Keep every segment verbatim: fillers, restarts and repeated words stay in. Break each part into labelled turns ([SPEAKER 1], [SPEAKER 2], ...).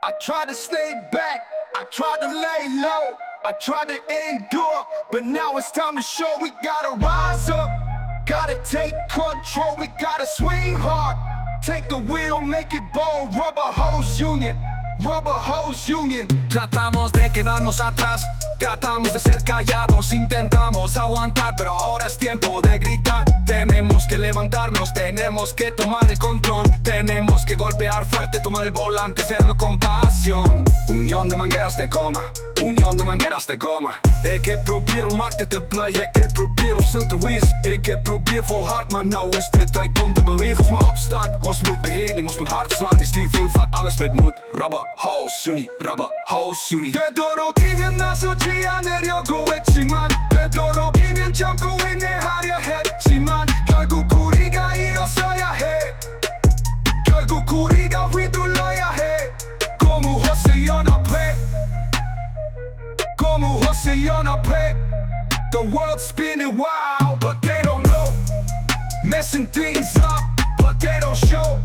[SPEAKER 1] I tried to stay back, I tried to lay low, I tried to endure, but now it's time to show. We gotta rise up, gotta take control, we gotta swing hard, take the wheel, make it bold. Rubber Hose Union, Rubber Hose Union.
[SPEAKER 2] Tratamos de quedarnos atrás, tratamos de ser callados, intentamos aguantar, pero ahora es tiempo de gritar. Tenemos que levantarnos, tenemos que tomar el control, tenemos que golpear fuerte, tomar el volante, hacerlo con pasión. Union de mangueras de goma, union de mangueras de goma. Ik heb proberen om achter te blijven, ik heb proberen om stil te wezen. Ik heb proberen volhard, maar nou is het tijd om te bewegen. Ons moet opstaan, ons moet beheerling, ons moet hard slaan. Die stief van alles met moed. Rubber Hose Union, Rubber Hose Union. 되도록이면 나서지 않으려고 했지만, 되도록이면 참고 인내하려 했지만, 결국 우리가 일어서야 해, 결국 우리가 휘둘러야 해. 고무호스 연합회, 고무호스 연합회. The world's spinning wild, but they don't know. Messing things up, but they don't show.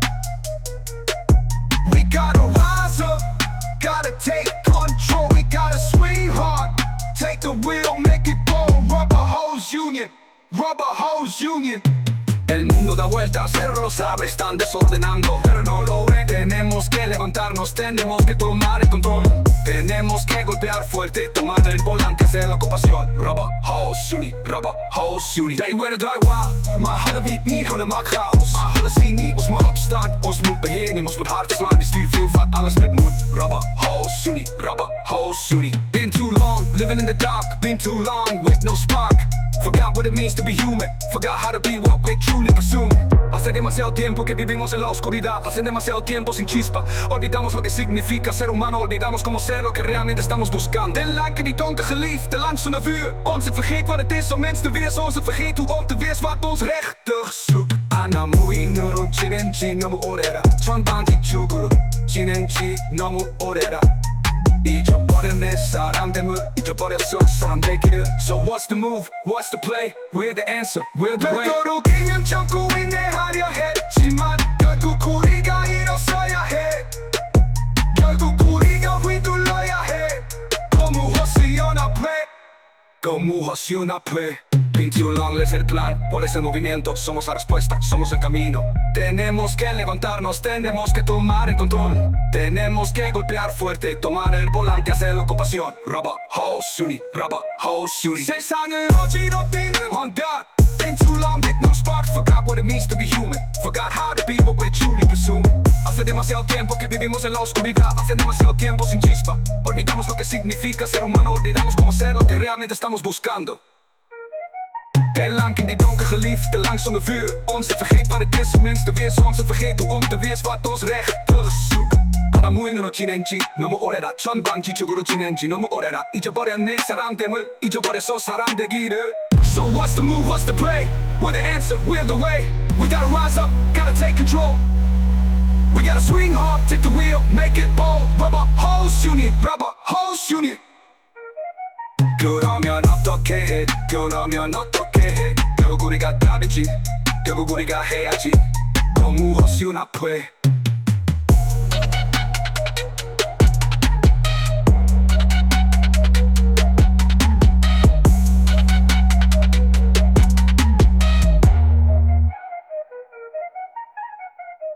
[SPEAKER 2] We gotta rise up, gotta take control, we gotta swing hard, take the wheel, make it bold. Rubber Hose Union, Rubber Hose Union. El mundo da vueltas, pero lo sabe, están desordenando, pero no lo ven. Tenemos que levantarnos, tenemos que tomar el control, tenemos que golpear fuerte, tomar el volante, hacer la ocupación. Rubber Hose Union, Rubber Hose Union. They willen die wild, maar hadden we het niet, hadden maakt chaos. Maar hadden zien niet, ons moet opstaan, ons moet beheersen, ons moet hard slaan. Die stuur veel van alles met moed. Rubber Hose Union, Rubber Hose Union. Been too long, living in the dark, been too long with no spark. Forgot what it means to be human, forgot how to be what we truly presume. Hace demasiado tiempo que vivimos en la oscuridad, hace demasiado tiempo sin chispa. Olvidamos lo que significa ser humano, olvidamos cómo ser lo que realmente estamos buscando. Den lijken die donker geliefd, de langs van de vuur. Onze vergeet wat het is om mensen te weersen, onze vergeet hoe om te weers wat ons rechtig zoekt. 아나무인으로 지낸 지 너무 오래라, 전반기 죽으로 지낸 지 너무 오래라. 잊어버린 내 사람됨을 잊어버렸어 사람 되기를. So what's the move? What's the play? We're the answer, we're the way. 되도록이면 참고 인내하려 했지만, 결국 우리가 일어서야 해, 결국 우리가 휘둘러야 해. 고무호스 연합회, 고무호스 연합회. Been too long, es el plan, por ese movimiento somos la respuesta, somos el camino. Tenemos que levantarnos, tenemos que tomar el control, tenemos que golpear fuerte, tomar el volante, hacer la ocupación. Rubber Hose Union, Rubber Hose Union. 세상을 어지럽히는 환각. Been too long with no spark, forgot what it means to be human, forgot how to be what we truly presume. Hace demasiado tiempo que vivimos en la oscuridad, hace demasiado tiempo sin chispa. Olvidamos lo que significa ser humano, olvidamos cómo ser lo que realmente estamos buscando. De lang in die donker geliefd, te lang zonder vuur. Onze vergeet wat het is om mensen te weersen, onze vergeet hoe om te weers wat ons rechtig zoekt. 아나무인으로 지낸 지 너무 오래다, 전반기 죽으로 지낸 지 너무 오래다. 잊어버린 내 사람됨을 잊어버렸어 사람 되기를. So what's the move, what's the play? We're the answer, we're the way. We gotta rise up, gotta take control, we gotta swing hard, take the wheel, make it bold. Rubber Hose Union, Rubber Hose Union. 그러면 어떻게 해, 그러면 어떻게 해. 결국 우리가 답이지, 결국 우리가 해야지. 고무호스 연합회.